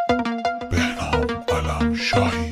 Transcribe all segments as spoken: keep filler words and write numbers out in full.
بهنام علمشاهی.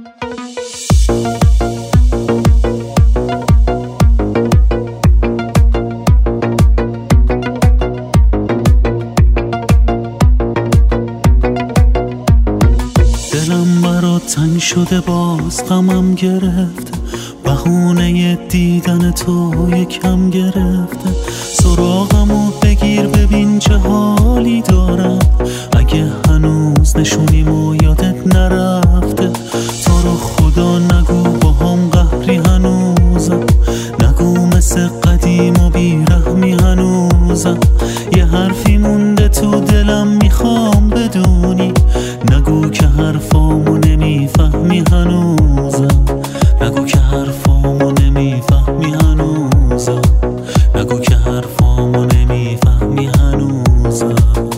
دلم برات تنگ شده، باز غمم گرفته، بهونه دیدن تو یکم گرفته. سراغمو بگیر ببین چه حالی دارم، اگه هنوز نشونیمو یادت نرفته. تو رو خدا نگو با هم قهری هنوزم، نگو مثل قدیم و بیرحمی هنوزم. یه حرفی مونده تو دلم میخوام بدونی، نگو که حرفامو نمیفهمی هنوزم، نگو که حرفامو نمیفهمی هنوزم، نگو که حرفامو نمیفهمی هنوزم.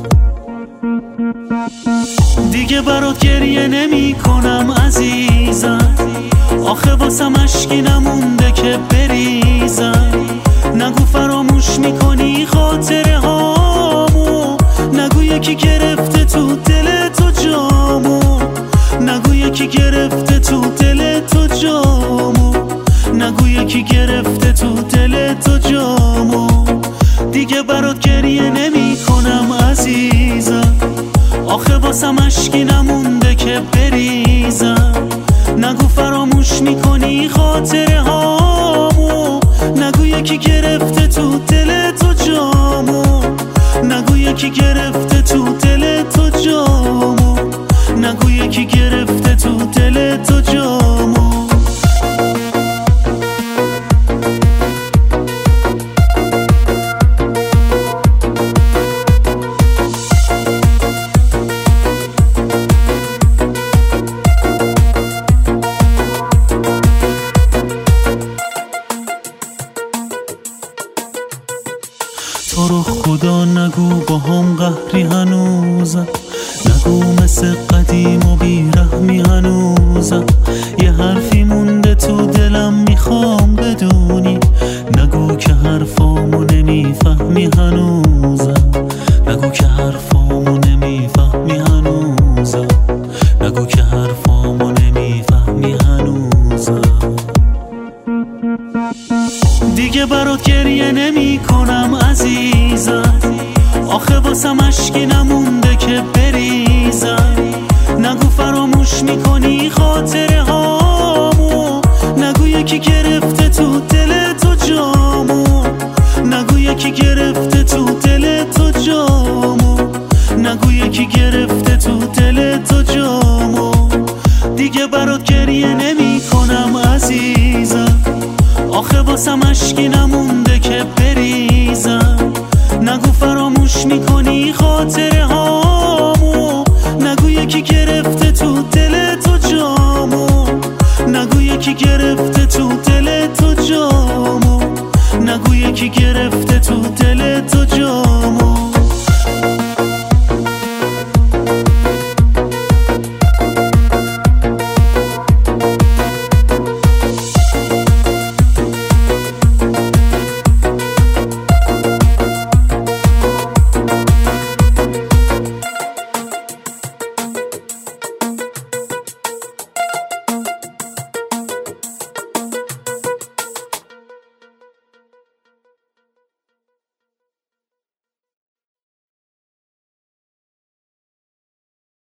دیگه برات گریه نمی کنم عزیزم، آخه واسم اشکی نمونده که بریزم. نگو فراموش میکنی خاطره هامو، نگو یکی گرفته تو دل تو جامو، نگو یکی گرفته تو دل تو جامو، نگو یکی گرفته تو دل تو جامو. دیگه برات گریه نمی کنم عزیزم، آخه واسم اشکی نمونده که بریزم. نگو فراموش میکنی خاطره هامو، نگو یکی گرفته تو دل تو جامو، نگو یکی گرفته تو دل تو جامو، نگو یکی گرفته تو دل تو جامو. تو رو خدا نگو با هم قهری هنوزم، نگو مثل قدیم و بیرحمی هنوزم. یه حرفی مونده تو دلم میخوام بدونی، نگو که حرفامو نمیفهمی هنوزم، نگو که حرفامو نمیفهمی هنوزم، نگو که حرفامو نمیفهمی هنوزم. دیگه برات گریه نمی کنم عزیزم، آخه واسم اشکی نمونده که بریزم. نگو فراموش میکنی خاطره هامو، نگو یکی گرفته تو دل تو جامو، نگو یکی گرفته تو دل تو جامو، نگو یکی گرفته تو دل تو جامو. دیگه برات گریه نمی کنم عزیزم، آخه واسم اشکی نمونده که بریزم. نگو فراموش میکنی خاطره هامو، نگو یکی گرفته تو دل تو جامو، نگو یکی گرفته تو دل تو جامو، نگو یکی گرفته تو دل تو جامو.